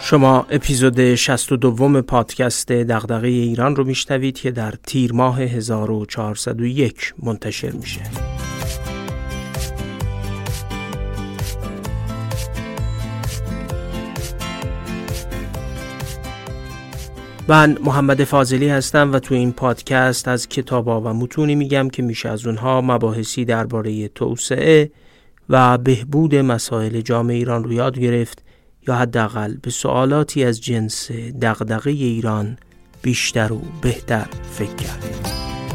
شما اپیزود 62 پادکست دغدغه ایران رو میشنوید که در تیر ماه 1401 منتشر میشه. من محمد فاضلی هستم و تو این پادکست از کتابا و متونی میگم که میشه از اونها مباحثی درباره توسعه و بهبود مسائل جامعه ایران رو یاد گرفت یا حداقل به سوالاتی از جنس دغدغه ایران بیشتر و بهتر فکر کرد.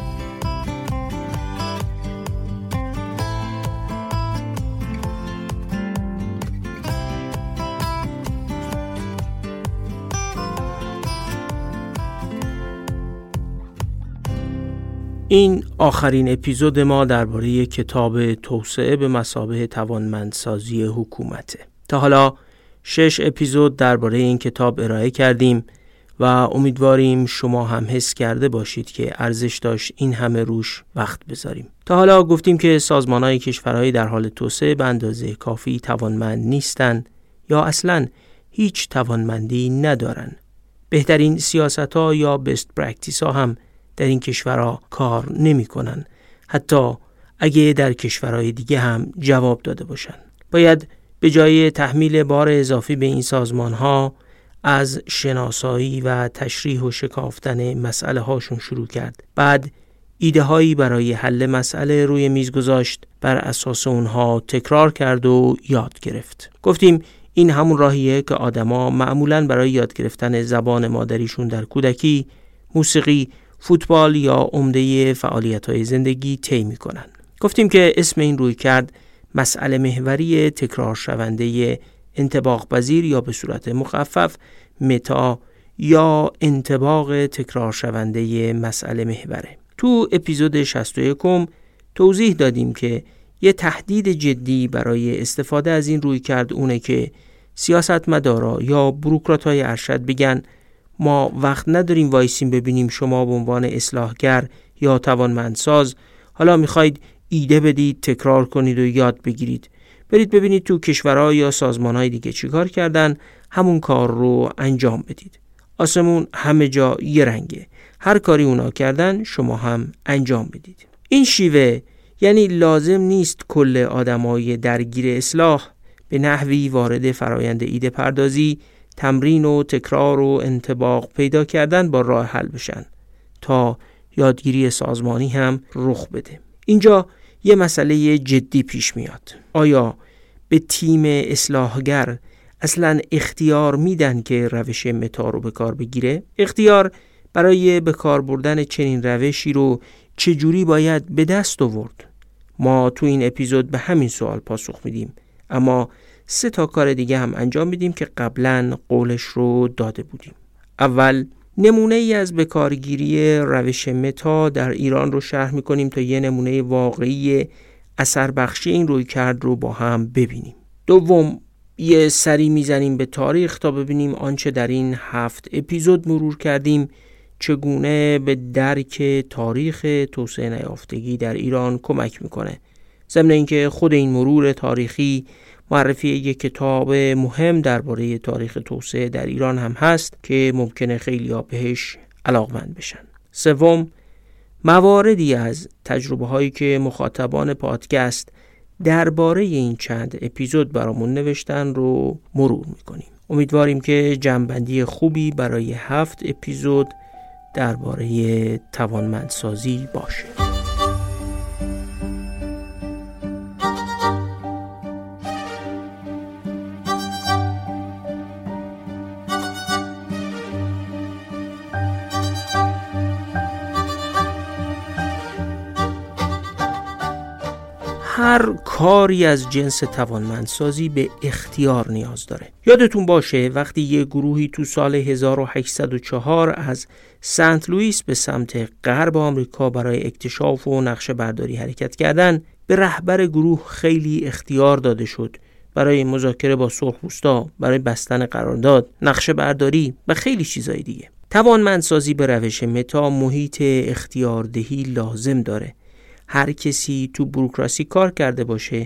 این آخرین اپیزود ما درباره کتاب توسعه به مثابه توانمندسازی حکومته. تا حالا 6 اپیزود درباره این کتاب ارائه کردیم و امیدواریم شما هم حس کرده باشید که ارزش داشت این همه روش وقت بذاریم. تا حالا گفتیم که سازمان‌های کشورهای در حال توسعه به اندازه کافی توانمند نیستن یا اصلاً هیچ توانمندی ندارن. بهترین سیاست‌ها یا بست پرکتیس‌ها هم در این کشورها کار نمی‌کنن، حتی اگه در کشورهای دیگه هم جواب داده باشن. باید به جای تحمیل بار اضافی به این سازمان‌ها از شناسایی و تشریح و شکافتن مسئله هاشون شروع کرد. بعد ایده هایی برای حل مسئله روی میز گذاشت، بر اساس اونها تکرار کرد و یاد گرفت. گفتیم این همون راهیه که آدما معمولاً برای یاد گرفتن زبان مادریشون در کودکی، موسیقی، فوتبال یا عمده فعالیت‌های زندگی طی می‌کنن. گفتیم که اسم این رویکرد مسئله محوری تکرار شونده انطباق پذیر یا به صورت مخفف متا یا انطباق تکرار شونده مسئله محوره. تو اپیزود 61 توضیح دادیم که یه تهدید جدی برای استفاده از این رویکرد اونه که سیاستمدارا یا بوروکرات‌های ارشد بگن ما وقت نداریم وایسیم ببینیم شما به عنوان اصلاحگر یا توانمندساز حالا میخواید ایده بدید، تکرار کنید و یاد بگیرید. برید ببینید تو کشورها یا سازمانهای دیگه چیکار کردن، همون کار رو انجام بدید. آسمون همه جا یه رنگه. هر کاری اونا کردن شما هم انجام بدید. این شیوه یعنی لازم نیست کل آدمای درگیر اصلاح به نحوی وارد فرایند ایده پردازی، تمرین و تکرار و انطباق پیدا کردن با راه حل بشن تا یادگیری سازمانی هم رخ بده. اینجا یه مسئله جدی پیش میاد. آیا به تیم اصلاحگر اصلاً اختیار میدن که روش متا رو به کار بگیره؟ اختیار برای به کار بردن چنین روشی رو چجوری باید به دست آورد؟ ما تو این اپیزود به همین سوال پاسخ میدیم، اما 3 کار دیگه هم انجام میدیم که قبلاً قولش رو داده بودیم. اول نمونه ای از بکارگیری روش متا در ایران رو شرح میکنیم تا یه نمونه واقعی اثر بخشی این رویکرد رو با هم ببینیم. دوم یه سری میزنیم به تاریخ تا ببینیم آنچه در این 7 اپیزود مرور کردیم چگونه به درک تاریخ توسعه نیافتگی در ایران کمک میکنه. ضمن اینکه خود این مرور تاریخی معرفی یک کتاب مهم درباره تاریخ توسعه در ایران هم هست که ممکنه خیلی‌ها بهش علاقمند بشن. سوم مواردی از تجربه هایی که مخاطبان پادکست درباره این چند اپیزود برامون نوشتن رو مرور میکنیم. امیدواریم که جمع‌بندی خوبی برای 7 اپیزود درباره توانمندسازی باشه. هر کاری از جنس توانمندسازی به اختیار نیاز داره. یادتون باشه وقتی یه گروهی تو سال 1804 از سنت لوئیس به سمت غرب آمریکا برای اکتشاف و نقشه برداری حرکت کردن، به رهبر گروه خیلی اختیار داده شد برای مذاکره با سرخپوستا، برای بستن قرارداد، نقشه برداری و خیلی چیزای دیگه. توانمندسازی به روش متا محیط اختیاردهی لازم داره. هر کسی تو بوروکراسی کار کرده باشه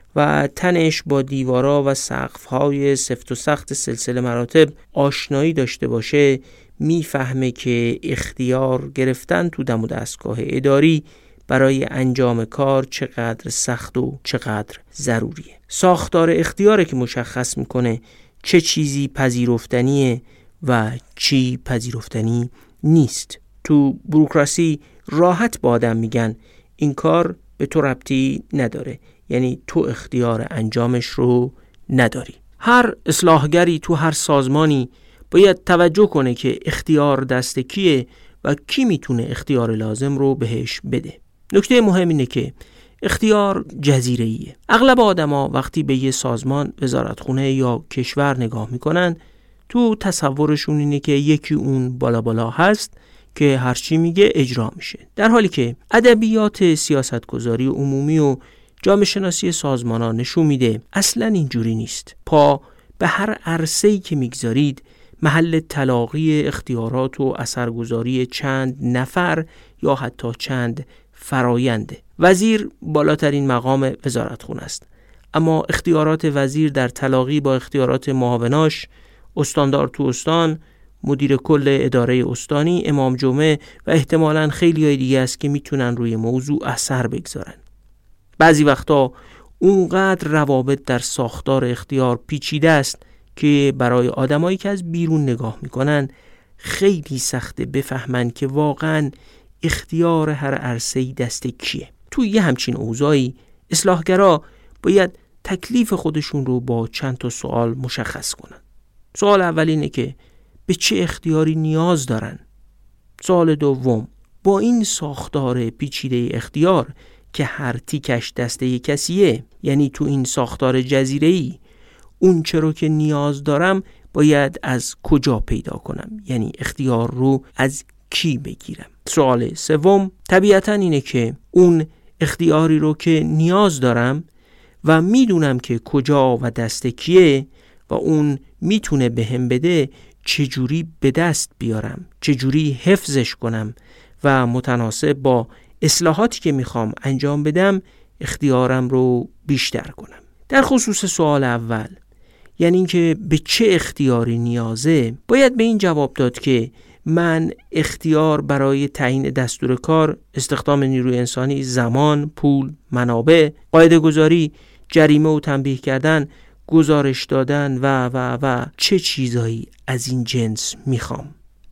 و تنش با دیوارا و سقف‌های سفت و سخت سلسله مراتب آشنایی داشته باشه، میفهمه که اختیار گرفتن تو دم و دستگاه اداری برای انجام کار چقدر سخت و چقدر ضروریه. ساختار اختیاره که مشخص میکنه چه چیزی پذیرفتنیه و چی پذیرفتنی نیست. تو بوروکراسی راحت با آدم میگن این کار به تو ربطی نداره، یعنی تو اختیار انجامش رو نداری. هر اصلاحگری تو هر سازمانی باید توجه کنه که اختیار دست کیه و کی میتونه اختیار لازم رو بهش بده. نکته مهم اینه که اختیار جزیره‌ایه. اغلب آدما وقتی به یه سازمان، وزارتخونه یا کشور نگاه میکنن، تو تصورشون اینه که یکی اون بالا هست که هرچی میگه اجرا میشه، در حالی که ادبیات سیاستگذاری عمومی و جامعه شناسی سازمان‌ها نشون میده اصلاً اینجوری نیست. پا به هر عرصه‌ای که میگذارید محل تلاقی اختیارات و اثرگذاری چند نفر یا حتی چند فراینده. وزیر بالاترین مقام وزارتخونه است، اما اختیارات وزیر در تلاقی با اختیارات معاوناش، استاندار تو استان، مدیر کل اداره استانی، امام جمعه و احتمالاً خیلی‌های دیگه است که میتونن روی موضوع اثر بگذارن. بعضی وقتا اونقدر روابط در ساختار اختیار پیچیده است که برای آدمایی که از بیرون نگاه میکنن خیلی سخته بفهمن که واقعاً اختیار هر عرصه‌ای دست کیه. توی یه همچین اوضاعی اصلاحگرا باید تکلیف خودشون رو با چند تا سوال مشخص کنن. سوال اول اینه که به چه اختیاری نیاز دارن؟ سوال دوم، با این ساختار پیچیده اختیار که هر تیکش دسته کسیه، یعنی تو این ساختار جزیره‌ای، اون چرا که نیاز دارم باید از کجا پیدا کنم؟ یعنی اختیار رو از کی بگیرم؟ سوال سوم طبیعتاً اینه که اون اختیاری رو که نیاز دارم و میدونم که کجا و دست کیه و اون میتونه بهم بده، چجوری به دست بیارم، چجوری حفظش کنم و متناسب با اصلاحاتی که میخوام انجام بدم اختیارم رو بیشتر کنم. در خصوص سوال اول، یعنی اینکه به چه اختیاری نیازه، باید به این جواب داد که من اختیار برای تعیین دستور کار، استخدام نیروی انسانی، زمان، پول، منابع، قاعده گذاری، جریمه و تنبیه کردن، گزارش دادن و چه چیزایی از این جنس میخوام.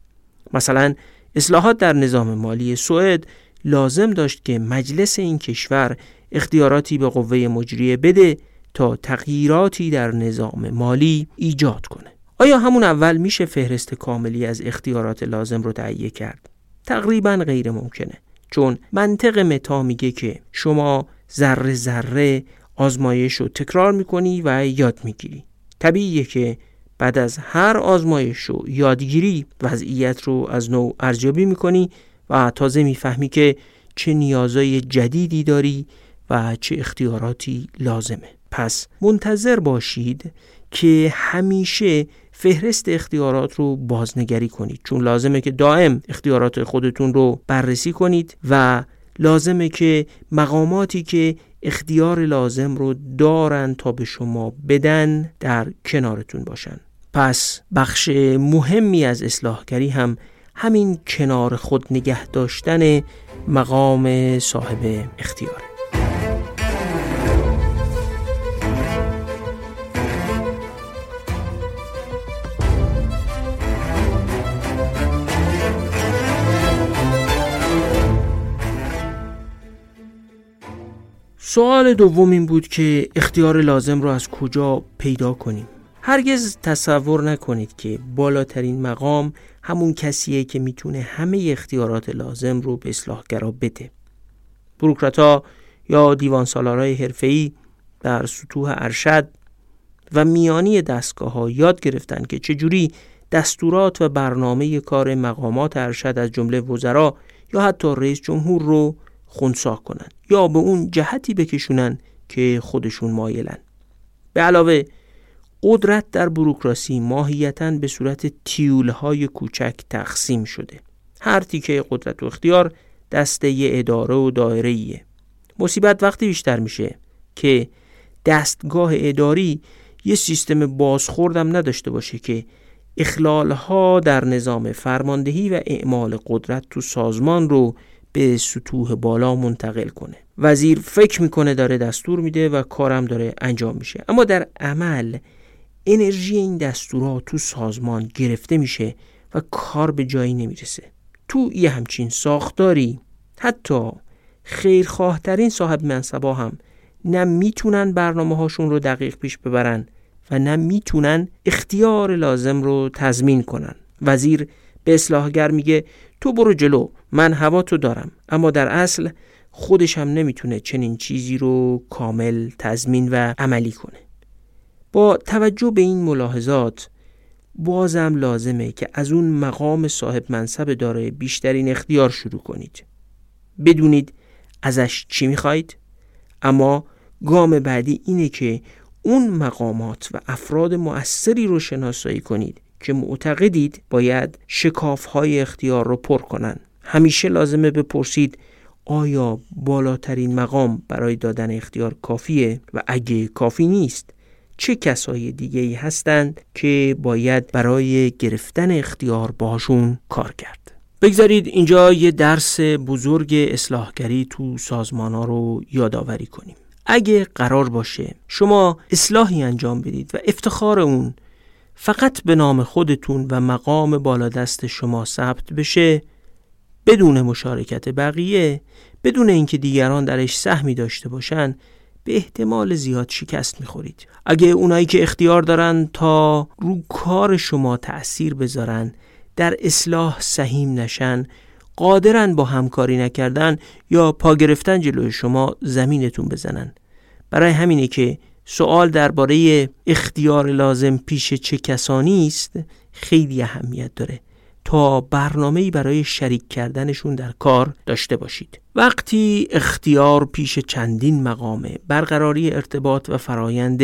مثلا اصلاحات در نظام مالی سوئد لازم داشت که مجلس این کشور اختیاراتی به قوه مجریه بده تا تغییراتی در نظام مالی ایجاد کنه. آیا همون اول میشه فهرست کاملی از اختیارات لازم رو تهیه کرد؟ تقریباً غیر ممکنه، چون منطق متا میگه که شما ذره ذره آزمایش رو تکرار میکنی و یاد میگیری. طبیعیه که بعد از هر آزمایش و یادگیری وضعیت رو از نو ارزیابی میکنی و تازه میفهمی که چه نیازهای جدیدی داری و چه اختیاراتی لازمه. پس منتظر باشید که همیشه فهرست اختیارات رو بازنگری کنید، چون لازمه که دائم اختیارات خودتون رو بررسی کنید و لازمه که مقاماتی که اختیار لازم رو دارن تا به شما بدن در کنارتون باشن. پس بخش مهمی از اصلاحگری هم همین کنار خود نگه داشتن مقام صاحب اختیاره. سوال دوم این بود که اختیار لازم رو از کجا پیدا کنیم؟ هرگز تصور نکنید که بالاترین مقام همون کسیه که میتونه همه اختیارات لازم رو به اصلاحگرا بده. بوروکرات‌ها یا دیوانسالارهای حرفه‌ای در سطوح ارشد و میانی دستگاه‌ها یاد گرفتن که چجوری دستورات و برنامه کار مقامات ارشد از جمله وزرا یا حتی رئیس جمهور رو خنثی کنن یا به اون جهتی بکشونن که خودشون مایلن. به علاوه قدرت در بوروکراسی ماهیتاً به صورت تیولهای کوچک تقسیم شده. هر تیکه قدرت و اختیار دسته اداره و دایره‌ایه. مصیبت وقتی بیشتر میشه که دستگاه اداری یه سیستم بازخوردم نداشته باشه که اخلال‌ها در نظام فرماندهی و اعمال قدرت تو سازمان رو به سطوح بالا منتقل کنه. وزیر فکر میکنه داره دستور میده و کارم داره انجام میشه، اما در عمل انرژی این دستورات تو سازمان گرفته میشه و کار به جایی نمیرسه. تو یه همچین ساختاری حتی خیرخواه ترین صاحب منصبا هم نه میتونن برنامه هاشون رو دقیق پیش ببرن و نه میتونن اختیار لازم رو تضمین کنن. وزیر به اصلاحگر میگه تو برو جلو، من هوا تو دارم، اما در اصل خودش هم نمیتونه چنین چیزی رو کامل تضمین و عملی کنه. با توجه به این ملاحظات بازم لازمه که از اون مقام صاحب منصب دارای بیشترین اختیار شروع کنید. بدونید ازش چی میخواید، اما گام بعدی اینه که اون مقامات و افراد مؤثری رو شناسایی کنید که معتقدید باید شکاف‌های اختیار رو پر کنن. همیشه لازمه بپرسید آیا بالاترین مقام برای دادن اختیار کافیه و اگه کافی نیست چه کسای دیگه‌ای هستند که باید برای گرفتن اختیار باهاشون کار کرد. بگذارید اینجا یه درس بزرگ اصلاحگری تو سازمان‌ها رو یادآوری کنیم. اگه قرار باشه شما اصلاحی انجام بدید و افتخار اون فقط به نام خودتون و مقام بالادست شما ثبت بشه بدون مشارکت بقیه، بدون اینکه دیگران درش سهمی داشته باشن، به احتمال زیاد شکست میخورید. اگه اونایی که اختیار دارن تا رو کار شما تأثیر بذارن در اصلاح سهیم نشن، قادرن با همکاری نکردن یا پا گرفتن جلوی شما زمینتون بزنن. برای همینه که سوال درباره اختیار لازم پیش چه کسانی است خیلی اهمیت داره تا برنامه‌ای برای شریک کردنشون در کار داشته باشید. وقتی اختیار پیش چندین مقامه، برقراری ارتباط و فرایند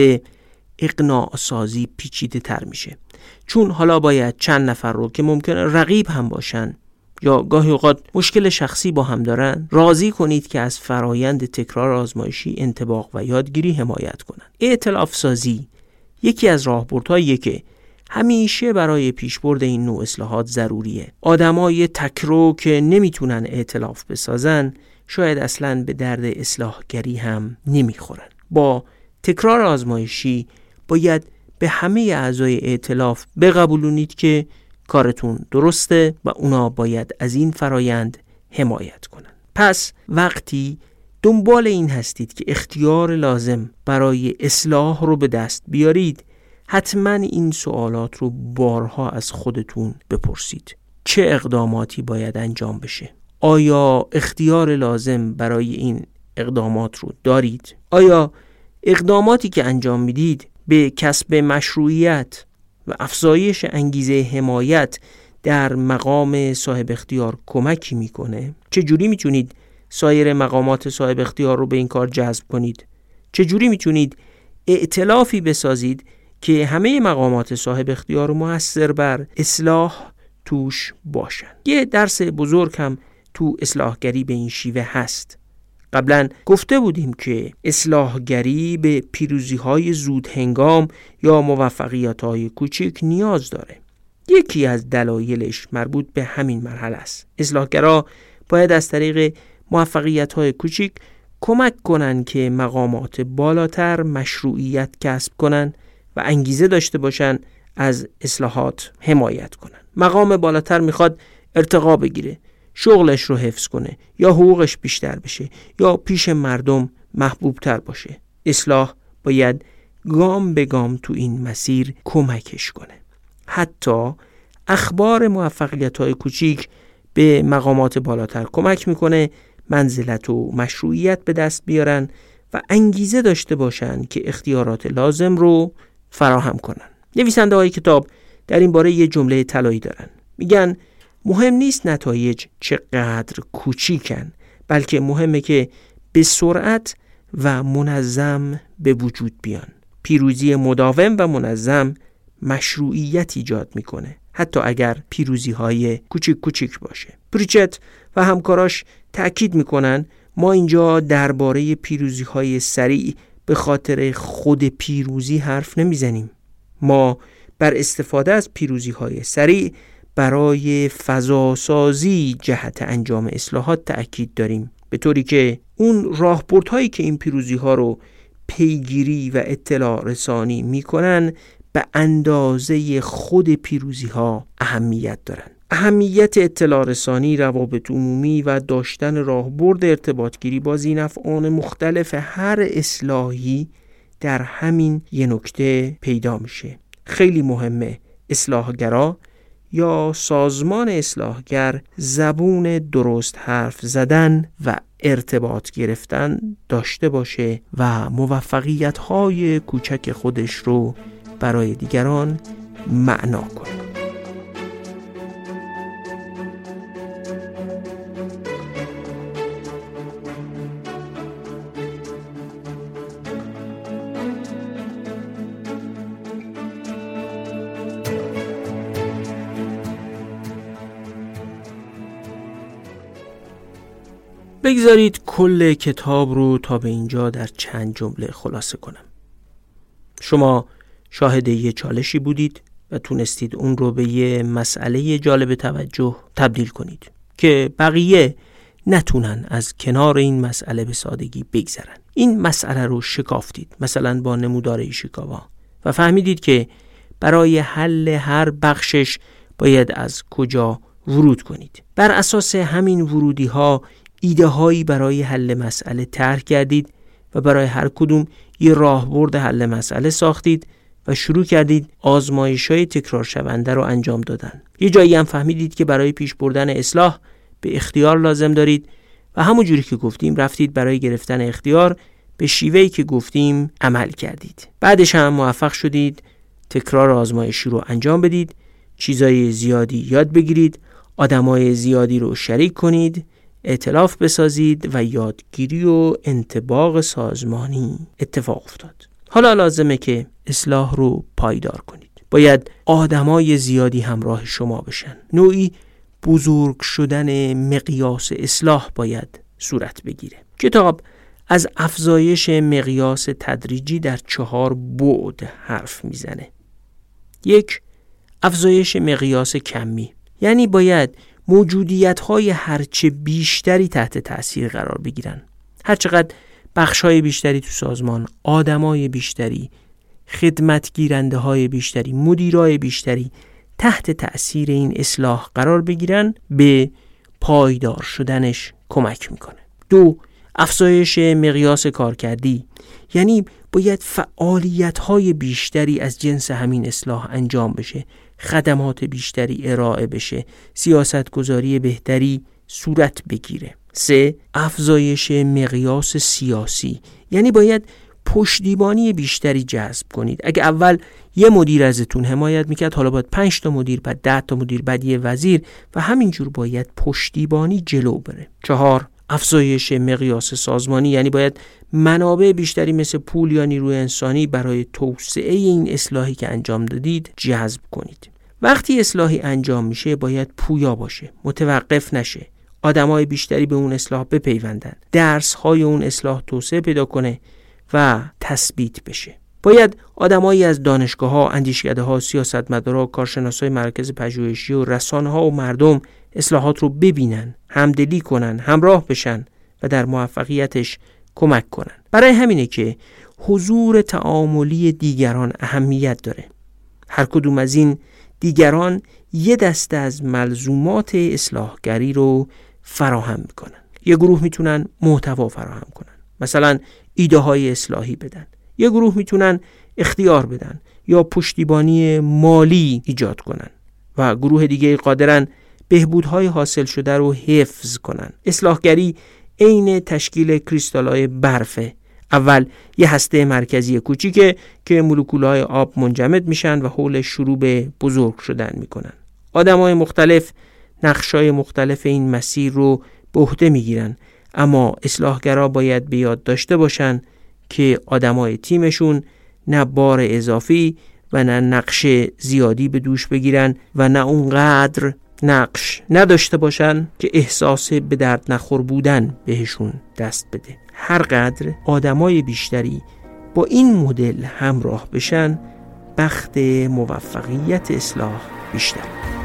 اقناع سازی پیچیده تر میشه، چون حالا باید چند نفر رو که ممکنه رقیب هم باشن یا گاهی اوقات مشکل شخصی با هم دارن راضی کنید که از فرایند تکرار آزمایشی انطباق و یادگیری حمایت کنن. ائتلاف سازی یکی از راهبردهاییه که همیشه برای پیشبرد این نوع اصلاحات ضروریه. آدمای تکرو که نمیتونن ائتلاف بسازن شاید اصلاً به درد اصلاحگری هم نمیخورن. با تکرار آزمایشی باید به همه اعضای ائتلاف بقبولونید که کارتون درسته و اونا باید از این فرایند حمایت کنن. پس وقتی دنبال این هستید که اختیار لازم برای اصلاح رو به دست بیارید، حتما این سوالات رو بارها از خودتون بپرسید. چه اقداماتی باید انجام بشه؟ آیا اختیار لازم برای این اقدامات رو دارید؟ آیا اقداماتی که انجام میدید به کسب مشروعیت و افزایش انگیزه حمایت در مقام صاحب اختیار کمکی میکنه؟ چجوری میتونید سایر مقامات صاحب اختیار رو به این کار جذب کنید؟ چجوری میتونید ائتلافی بسازید که همه مقامات صاحب اختیار مؤثر بر اصلاح توش باشن؟ یه درس بزرگ هم تو اصلاحگری به این شیوه هست. قبلا گفته بودیم که اصلاحگری به پیروزی‌های زود هنگام یا موفقیت‌های کوچک نیاز داره. یکی از دلایلش مربوط به همین مرحله است. اصلاحگرا باید از طریق موفقیت‌های کوچک کمک کنن که مقامات بالاتر مشروعیت کسب کنن و انگیزه داشته باشن از اصلاحات حمایت کنن. مقام بالاتر میخواد ارتقا بگیره، شغلش رو حفظ کنه یا حقوقش بیشتر بشه یا پیش مردم محبوب تر باشه. اصلاح باید گام به گام تو این مسیر کمکش کنه. حتی اخبار موفقیت‌های کوچیک به مقامات بالاتر کمک میکنه منزلت و مشروعیت به دست بیارن و انگیزه داشته باشن که اختیارات لازم رو فراهم کنن. نویسنده های کتاب در این باره یه جمله طلایی دارن. میگن مهم نیست نتایج چقدر کوچیکن، بلکه مهمه که به سرعت و منظم به وجود بیان. پیروزی مداوم و منظم مشروعیت ایجاد میکنه، حتی اگر پیروزی های کوچیک باشه. پریچت و همکاراش تأکید میکنن ما اینجا درباره پیروزی های سریع به خاطر خود پیروزی حرف نمیزنیم. ما بر استفاده از پیروزی‌های سریع برای فضاسازی جهت انجام اصلاحات تأکید داریم، به طوری که اون راهبردهایی که این پیروزی‌ها رو پیگیری و اطلاع رسانی میکنن به اندازه خود پیروزی‌ها اهمیت دارن. اهمیت اطلاع رسانی، روابط عمومی و داشتن راهبرد ارتباطگیری با ذی‌نفعان مختلف هر اصلاحی در همین یه نکته پیدا میشه. خیلی مهمه اصلاحگرا یا سازمان اصلاحگر زبون درست حرف زدن و ارتباط گرفتن داشته باشه و موفقیت‌های کوچک خودش رو برای دیگران معنا کنه. بگذارید کل کتاب رو تا به اینجا در چند جمله خلاصه کنم. شما شاهد یه چالشی بودید و تونستید اون رو به یه مسئله جالب توجه تبدیل کنید که بقیه نتونن از کنار این مسئله به سادگی بگذرن. این مسئله رو شکافتید، مثلا با نمودار ایشیکاوا، و فهمیدید که برای حل هر بخشش باید از کجا ورود کنید. بر اساس همین ورودی ها ایده هایی برای حل مسئله طرح کردید و برای هر کدوم یه راهبرد حل مسئله ساختید و شروع کردید آزمایش‌های تکرار شونده رو انجام دادن. یه جایی هم فهمیدید که برای پیش بردن اصلاح به اختیار لازم دارید و همون جوری که گفتیم رفتید برای گرفتن اختیار به شیوهی که گفتیم عمل کردید. بعدش هم موفق شدید تکرار آزمایشی رو انجام بدید، چیزای زیادی یاد بگیرید، آدمای زیادی رو شریک کنید، ائتلاف بسازید و یادگیری و انطباق سازمانی اتفاق افتاد. حالا لازمه که اصلاح رو پایدار کنید. باید آدمای زیادی همراه شما بشن. نوعی بزرگ شدن مقیاس اصلاح باید صورت بگیره. کتاب از افزایش مقیاس تدریجی در 4 بعد حرف میزنه. 1. افزایش مقیاس کمی، یعنی باید موجودیت‌های هرچه بیشتری تحت تأثیر قرار بگیرن. هرچقدر بخش‌های بیشتری تو سازمان، آدمای بیشتری، خدمتگیرنده‌های بیشتری، مدیرای بیشتری تحت تأثیر این اصلاح قرار بگیرن، به پایدار شدنش کمک میکنه. 2. افزایش مقیاس کارکردی، یعنی باید فعالیت‌های بیشتری از جنس همین اصلاح انجام بشه، خدمات بیشتری ارائه بشه، سیاستگذاری بهتری صورت بگیره. 3. افزایش مقیاس سیاسی، یعنی باید پشتیبانی بیشتری جذب کنید. اگه اول یه مدیر ازتون حمایت میکرد، حالا باید 5 تا مدیر، بعد 10 تا مدیر، بعد یه وزیر و همینجور باید پشتیبانی جلو بره. 4. افزایش مقیاس سازمانی، یعنی باید منابع بیشتری مثل پول یا نیروی انسانی برای توسعه این اصلاحی که انجام دادید جذب کنید. وقتی اصلاحی انجام میشه باید پویا باشه، متوقف نشه، آدمای بیشتری به اون اصلاح بپیوندن، درس‌های اون اصلاح توسعه پیدا کنه و تثبیت بشه. باید آدمایی از دانشگاه‌ها، اندیشکده‌ها، سیاستمدارا، کارشناسای مرکز پژوهشی و رسانه‌ها و مردم اصلاحات رو ببینن، همدلی کنن، همراه بشن و در موفقیتش کمک کنن. برای همینه که حضور تعاملی دیگران اهمیت داره. هر کدوم از این دیگران یه دسته از ملزومات اصلاحگری رو فراهم میکنن. یه گروه میتونن محتوا فراهم کنن، مثلا ایده های اصلاحی بدن. یه گروه میتونن اختیار بدن یا پشتیبانی مالی ایجاد کنن و گروه دیگه قادرن بهبودهای حاصل شده رو حفظ کنن. اصلاحگری عین تشکیل کریستال‌های برفه. اول یه هسته مرکزی کوچیکه که مولکول‌های آب منجمد میشن و حولش شروع به بزرگ شدن میکنن. آدم‌های مختلف نقش‌های مختلف این مسیر رو به عهده میگیرن، اما اصلاحگرا باید به یاد داشته باشن که آدمای تیمشون نه بار اضافی و نه نقش زیادی به دوش بگیرن و نه اونقدر نقش نداشته باشن که احساس به درد نخور بودن بهشون دست بده. هر قدر آدمای بیشتری با این مدل همراه بشن بخت موفقیت اصلاح بیشتر.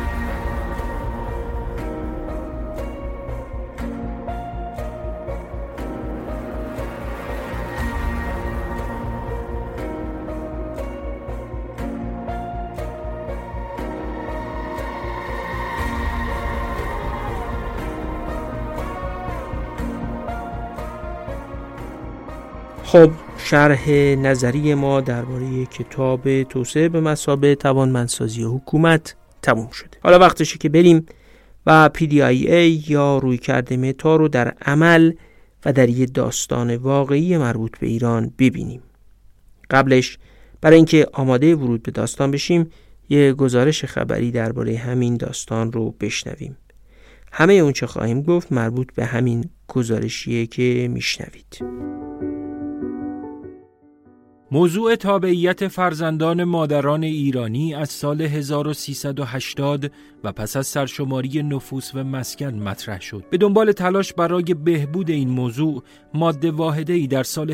خب شرح نظری ما درباره کتاب توسعه به مثابه توانمندسازی حکومت تموم شده. حالا وقتشه که بریم و PDIA یا رویکرد متا رو در عمل و در یه داستان واقعی مربوط به ایران ببینیم. قبلش برای اینکه آماده ورود به داستان بشیم یه گزارش خبری درباره همین داستان رو بشنویم. همه اون چه خواهیم گفت مربوط به همین گزارشیه که میشنوید. موضوع تابعیت فرزندان مادران ایرانی از سال 1380 و پس از سرشماری نفوس و مسکن مطرح شد. به دنبال تلاش برای بهبود این موضوع، ماده واحده‌ای در سال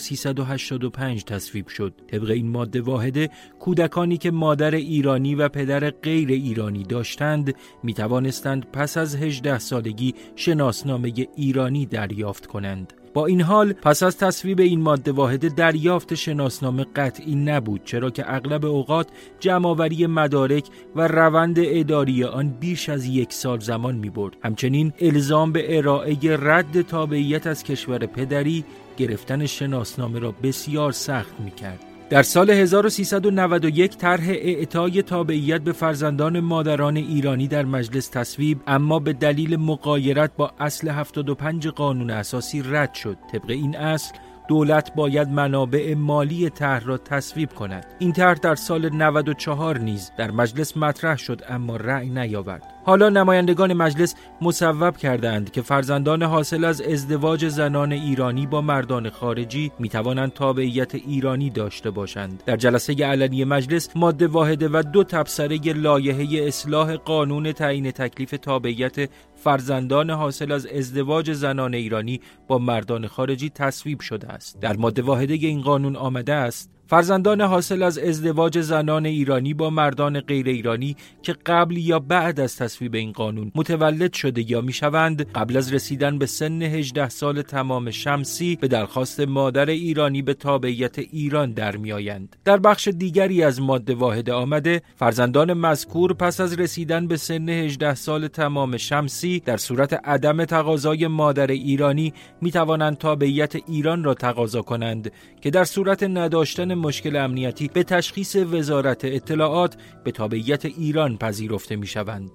1385 تصویب شد. طبق این ماده واحده، کودکانی که مادر ایرانی و پدر غیر ایرانی داشتند، می توانستند پس از 18 سالگی شناسنامه ایرانی دریافت کنند. با این حال پس از تصویب این ماده واحده دریافت شناسنامه قطعی نبود، چرا که اغلب اوقات جمع‌آوری مدارک و روند اداری آن بیش از 1 سال زمان می‌برد. همچنین الزام به ارائه رد تابعیت از کشور پدری گرفتن شناسنامه را بسیار سخت می‌کرد. در سال 1391 طرح اعطای تابعیت به فرزندان مادران ایرانی در مجلس تصویب، اما به دلیل مغایرت با اصل 75 قانون اساسی رد شد. طبق این اصل دولت باید منابع مالی طرح را تصویب کند. این طرح در سال 94 نیز در مجلس مطرح شد اما رأی نیاورد. حالا نمایندگان مجلس مصوب کردند که فرزندان حاصل از ازدواج زنان ایرانی با مردان خارجی میتوانند تابعیت ایرانی داشته باشند. در جلسه علنی مجلس ماده واحده و 2 تبصره لایحه اصلاح قانون تعیین تکلیف تابعیت فرزندان حاصل از ازدواج زنان ایرانی با مردان خارجی تصویب شده است. در ماده واحده این قانون آمده است: فرزندان حاصل از ازدواج زنان ایرانی با مردان غیر ایرانی که قبل یا بعد از تصویب این قانون متولد شده یا میشوند، قبل از رسیدن به سن 18 سال تمام شمسی به درخواست مادر ایرانی به تابعیت ایران در میآیند. در بخش دیگری از ماده واحده آمده: فرزندان مذکور پس از رسیدن به سن 18 سال تمام شمسی در صورت عدم تقاضای مادر ایرانی میتوانند تابعیت ایران را تقاضا کنند که در صورت نداشتن مشکل امنیتی به تشخیص وزارت اطلاعات به تابعیت ایران پذیرفته می شوند.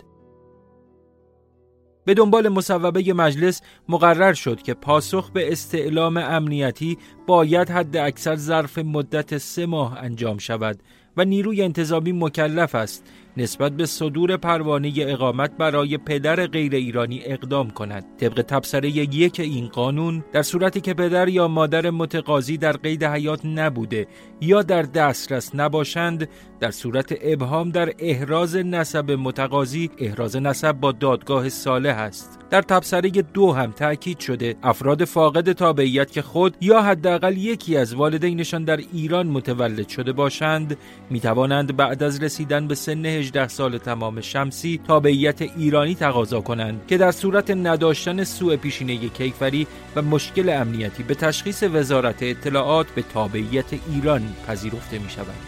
به دنبال مصوبه مجلس مقرر شد که پاسخ به استعلام امنیتی باید حد اکثر ظرف مدت 3 ماه انجام شود و نیروی انتظامی مکلف است نسبت به صدور پروانه اقامت برای پدر غیر ایرانی اقدام کند. طبق تبصره 1 این قانون، در صورتی که پدر یا مادر متقاضی در قید حیات نبوده یا در دسترس نباشند، در صورت ابهام در احراز نسب متقاضی، احراز نسب با دادگاه صالح است. در تبصره 2 هم تأکید شده افراد فاقد تابعیت که خود یا حداقل یکی از والدینشان در ایران متولد شده باشند، می توانند بعد از رسیدن به سن 18 سال تمام شمسی تابعیت ایرانی تقاضا کنند که در صورت نداشتن سوء پیشینه کیفری و مشکل امنیتی به تشخیص وزارت اطلاعات به تابعیت ایران پذیرفته می شوند.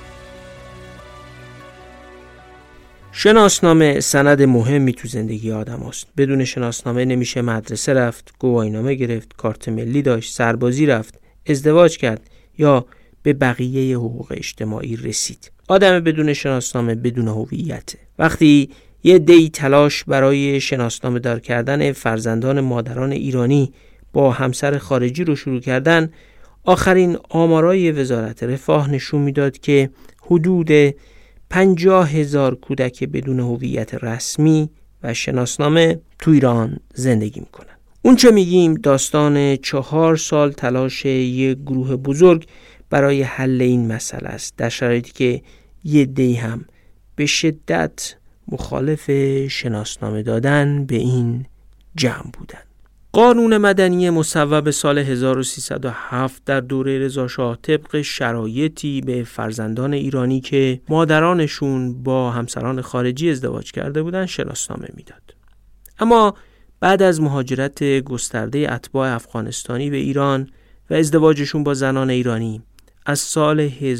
شناسنامه سند مهمی تو زندگی آدم است. بدون شناسنامه نمیشه مدرسه رفت، گواهینامه گرفت، کارت ملی داشت، سربازی رفت، ازدواج کرد یا به بقیه حقوق اجتماعی رسید. آدم بدون شناسنامه بدون هویته. وقتی یه عده‌ای تلاش برای شناسنامه دار کردن فرزندان مادران ایرانی با همسر خارجی رو شروع کردن، آخرین آمارای وزارت رفاه نشون میداد که حدود 50,000 کودک بدون هویت رسمی و شناسنامه تو ایران زندگی میکنن. اون چه میگیم داستان 4 سال تلاش یک گروه بزرگ برای حل این مسئله است، در شرایطی که یه عده‌ای هم به شدت مخالف شناسنامه دادن به این جمع بودن. قانون مدنی مصوب سال 1307 در دوره رضاشاه طبق شرایطی به فرزندان ایرانی که مادرانشون با همسران خارجی ازدواج کرده بودند شناسنامه میداد. اما بعد از مهاجرت گسترده اتباع افغانستانی به ایران و ازدواجشون با زنان ایرانی از سال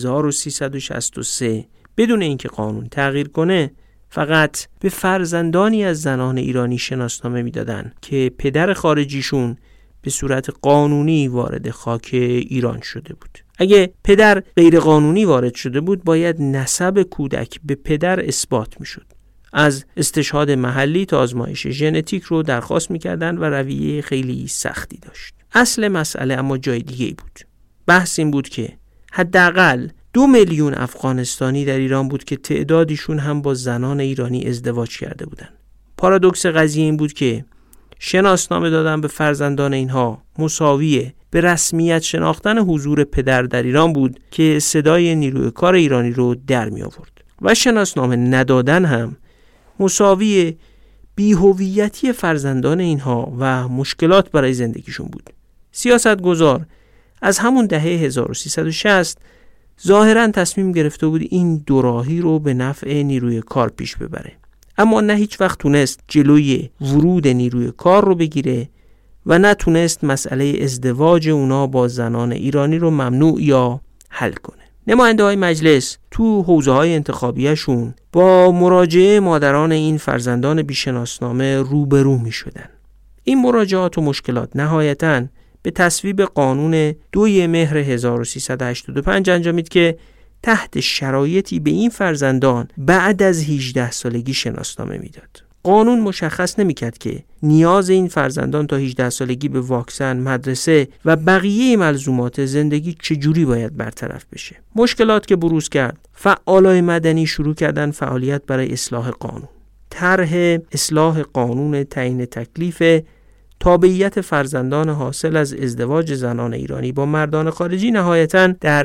1363 بدون اینکه قانون تغییر کنه فقط به فرزندانی از زنان ایرانی شناسنامه میدادن که پدر خارجیشون به صورت قانونی وارد خاک ایران شده بود. اگه پدر غیر قانونی وارد شده بود باید نسب کودک به پدر اثبات میشد. از استشهاد محلی تا آزمایش ژنتیک رو درخواست میکردن و رویه خیلی سختی داشت. اصل مسئله اما جای دیگه بود. بحث این بود که حداقل 2 میلیون افغانستانی در ایران بود که تعدادیشون هم با زنان ایرانی ازدواج کرده بودن. پارادوکس قضیه این بود که شناسنامه دادن به فرزندان اینها مساویه به رسمیت شناختن حضور پدر در ایران بود که صدای نیروی کار ایرانی رو در می آورد و شناسنامه ندادن هم مساوی بی‌هویتی فرزندان اینها و مشکلات برای زندگیشون بود. سیاستگزار از همون دهه 1360 ظاهراً تصمیم گرفته بود این دوراهی رو به نفع نیروی کار پیش ببره، اما نه هیچ وقت تونست جلوی ورود نیروی کار رو بگیره و نه تونست مسئله ازدواج اونا با زنان ایرانی رو ممنوع یا حل کنه. نماینده های مجلس تو حوزه های انتخابیشون با مراجعه مادران این فرزندان بیشناسنامه روبرو می شدن. این مراجعات و مشکلات نهایتاً به تصویب قانون 2 مهر 1385 انجامید که تحت شرایطی به این فرزندان بعد از 18 سالگی شناسنامه میداد. قانون مشخص نمیکرد که نیاز این فرزندان تا 18 سالگی به واکسن، مدرسه و بقیه ملزومات زندگی چجوری باید برطرف بشه. مشکلات که بروز کرد، فعالای مدنی شروع کردن فعالیت برای اصلاح قانون. طرح اصلاح قانون تعیین تکلیف تابعیت فرزندان حاصل از ازدواج زنان ایرانی با مردان خارجی نهایتاً در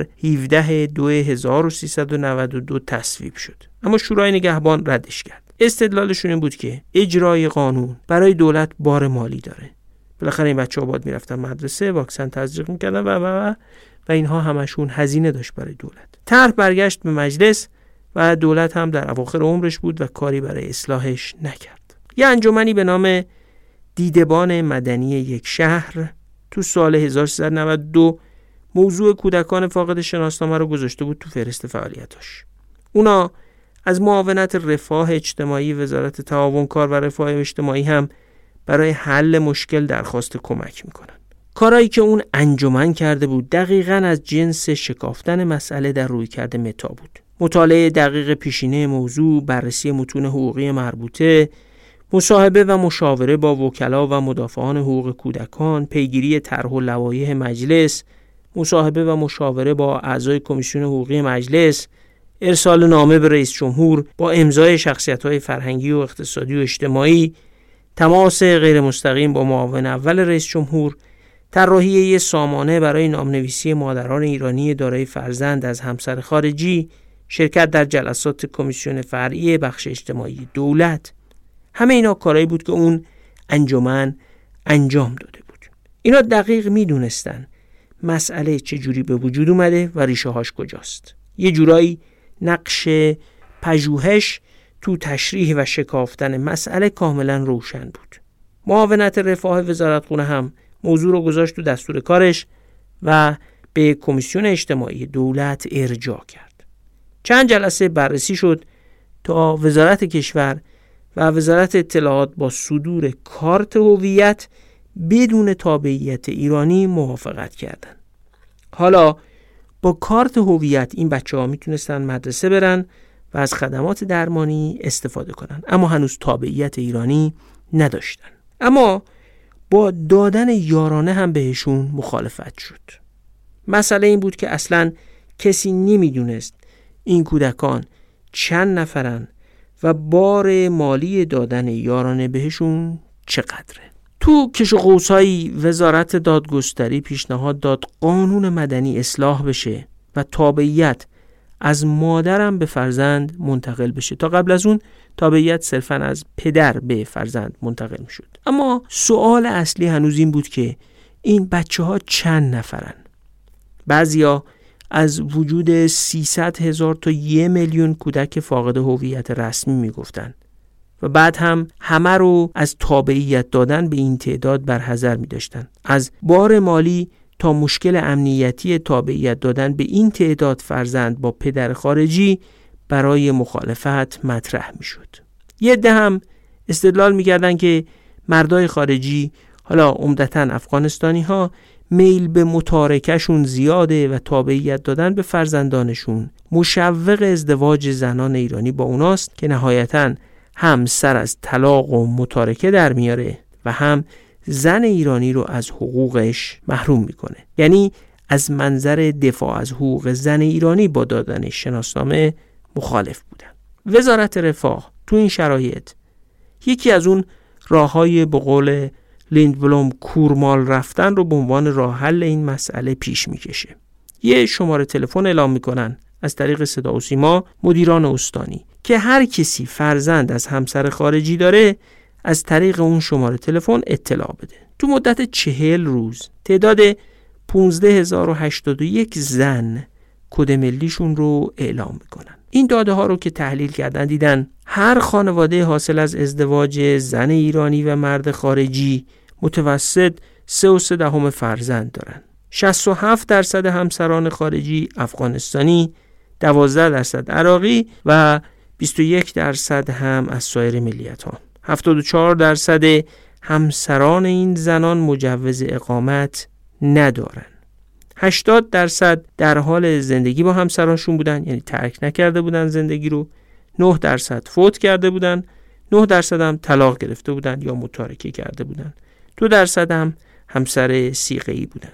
17/2/1392 تصویب شد، اما شورای نگهبان ردش کرد. استدلالشون این بود که اجرای قانون برای دولت بار مالی داره. بالاخره این بچه‌ها باید میرفتن مدرسه، واکسن تزریق میکردن و اینها همشون هزینه داشت برای دولت. طرح برگشت به مجلس و دولت هم در اواخر عمرش بود و کاری برای اصلاحش نکرد. یه انجمنی به نام دیدبان مدنی یک شهر تو سال 1392 موضوع کودکان فاقد شناسنامه رو گذاشته بود تو فهرست فعالیتاش. اونا از معاونت رفاه اجتماعی وزارت تعاون کار و رفاه اجتماعی هم برای حل مشکل درخواست کمک میکنن. کارایی که اون انجمن کرده بود دقیقاً از جنس شکافتن مسئله در رویکرد متا بود. مطالعه دقیق پیشینه موضوع، بررسی متون حقوقی مربوطه، مصاحبه و مشاوره با وکلا و مدافعان حقوق کودکان، پیگیری طرح و لوایح مجلس، مصاحبه و مشاوره با اعضای کمیسیون حقوقی مجلس، ارسال نامه به رئیس جمهور با امضای شخصیت‌های فرهنگی و اقتصادی و اجتماعی، تماس غیر مستقیم با معاون اول رئیس جمهور، طراحی یک سامانه برای نامنویسی مادران ایرانی دارای فرزند از همسر خارجی، شرکت در جلسات کمیسیون فرعی بخش اجتماعی دولت. همه اینا کارهایی بود که اون انجمن انجام داده بود. اینا دقیق میدونستن مسئله چجوری به وجود اومده و ریشه هاش کجاست. یه جورایی نقش پژوهش تو تشریح و شکافتن مسئله کاملا روشن بود. معاونت رفاه وزارتخونه هم موضوع رو گذاشت تو دستور کارش و به کمیسیون اجتماعی دولت ارجاع کرد. چند جلسه بررسی شد تا وزارت کشور و وزارت اطلاعات با صدور کارت هویت بدون تابعیت ایرانی موافقت کردند. حالا با کارت هویت این بچه‌ها میتونستن مدرسه برن و از خدمات درمانی استفاده کنن، اما هنوز تابعیت ایرانی نداشتن. اما با دادن یارانه هم بهشون مخالفت شد. مسئله این بود که اصلاً کسی نمیدونست این کودکان چند نفرن و بار مالی دادن یارانه بهشون چقدره. تو کش و قوسایی وزارت دادگستری پیشنهاد داد قانون مدنی اصلاح بشه و تابعیت از مادرم به فرزند منتقل بشه. تا قبل از اون تابعیت صرفاً از پدر به فرزند منتقل می شد. اما سوال اصلی هنوز این بود که این بچه‌ها چند نفرن؟ بعضیا از وجود 300,000 تا 1,000,000 کودک فاقد هویت رسمی می گفتن و بعد هم همه رو از تابعیت دادن به این تعداد برحذر می داشتن. از بار مالی تا مشکل امنیتی تابعیت دادن به این تعداد فرزند با پدر خارجی برای مخالفت مطرح می شد. یه عده هم استدلال می کردن که مردای خارجی، حالا عمدتاً افغانستانی ها، میل به متارکهشون زیاده و تابعیت دادن به فرزندانشون مشوق ازدواج زنان ایرانی با اوناست که نهایتاً هم سر از طلاق و متارکه در میاره و هم زن ایرانی رو از حقوقش محروم میکنه. یعنی از منظر دفاع از حقوق زن ایرانی با دادن شناسنامه مخالف بودن. وزارت رفاه تو این شرایط یکی از اون راههای به قول لیندبلوم کورمال رفتن رو به عنوان راه حل این مسئله پیش میکشه. یه شماره تلفن اعلام میکنن از طریق صدا و سیما مدیران استانی که هر کسی فرزند از همسر خارجی داره از طریق اون شماره تلفن اطلاع بده. تو مدت 40 روز تعداد 15,081 زن کد ملیشون رو اعلام میکنن. این داده ها رو که تحلیل کردن دیدن هر خانواده حاصل از ازدواج زن ایرانی و مرد خارجی متوسط 3.3 فرزند دارن. 67% همسران خارجی افغانستانی، 12% عراقی و 21% هم از سایر ملیت‌ها. 74% همسران این زنان مجوز اقامت ندارن. 80% در حال زندگی با همسرانشون بودن، یعنی ترک نکرده بودن زندگی رو. 9% فوت کرده بودن. 9% هم طلاق گرفته بودن یا متارکه کرده بودن. 2% هم همسر صیغه‌ای بودن.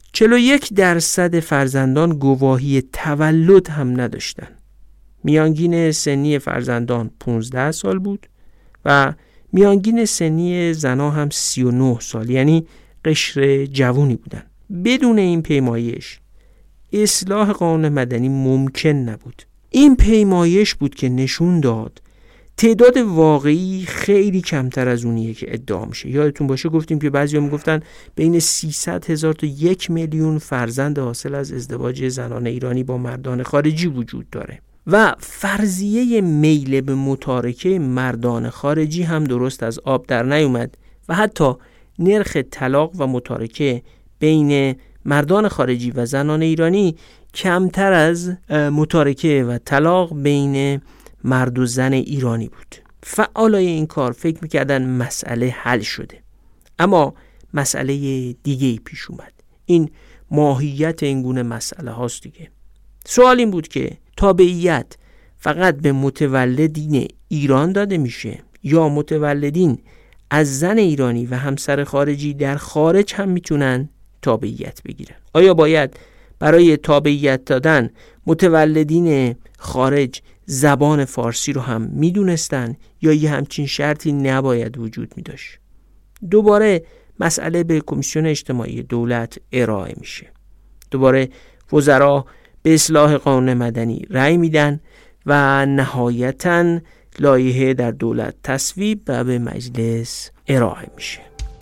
41% فرزندان گواهی تولد هم نداشتن. میانگین سنی فرزندان 15 سال بود و میانگین سنی زنها هم 39 سال، یعنی قشر جوونی بودن. بدون این پیمایش اصلاح قانون مدنی ممکن نبود. این پیمایش بود که نشون داد تعداد واقعی خیلی کمتر از اونیه که ادعا میشه. یادتون باشه گفتیم که بعضیا میگفتن بین 300,000 تا 1,000,000 فرزند حاصل از ازدواج زنان ایرانی با مردان خارجی وجود داره و فرضیه میل به متارکه مردان خارجی هم درست از آب در نیومد و حتی نرخ طلاق و متارکه بین مردان خارجی و زنان ایرانی کمتر از متارکه و طلاق بین مرد و زن ایرانی بود. فعالای این کار فکر میکردن مسئله حل شده، اما مسئله دیگه‌ای پیش اومد. این ماهیت این گونه مسئله هاست دیگه. سوال این بود که تابعیت فقط به متولدین ایران داده میشه یا متولدین از زن ایرانی و همسر خارجی در خارج هم میتونن تابعیت بگیرن؟ آیا باید برای تابعیت دادن متولدین خارج زبان فارسی رو هم میدونستن یا یه همچین شرطی نباید وجود میداشت؟ دوباره مسئله به کمیسیون اجتماعی دولت ارائه میشه. دوباره وزرا به اصلاح قانون مدنی رأی میدن و نهایتاً لایحه در دولت تصویب و به مجلس ارائه میشه.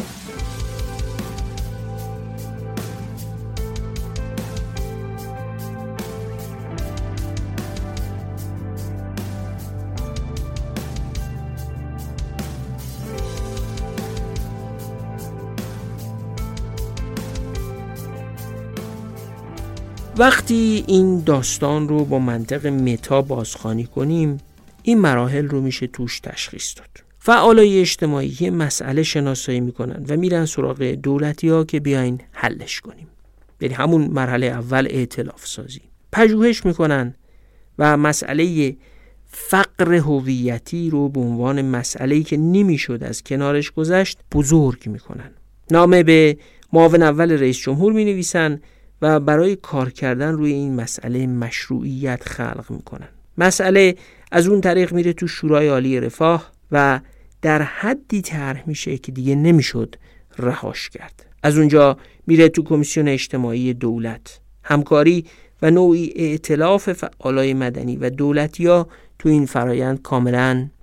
وقتی این داستان رو با منطق متا بازخوانی کنیم، این مراحل رو میشه توش تشخیص داد. فعالای اجتماعی مسئله شناسایی میکنن و میرن سراغ دولتی ها که بیاین حلش کنیم. یعنی همون مرحله اول ائتلاف سازی. پژوهش میکنن و مسئله فقر هویتی رو به عنوان مسئله‌ای که نمیشد از کنارش گذشت بزرگ میکنن. نامه به معاون اول رئیس جمهور مینویسن و برای کار کردن روی این مسئله مشروعیت خلق میکنن. مسئله از اون طریق میره تو شورای عالی رفاه و در حدی طرح میشه که دیگه نمیشد رهاش کرد. از اونجا میره تو کمیسیون اجتماعی دولت. همکاری و نوعی ائتلاف فعالای مدنی و دولتیا تو این فرایند کاملا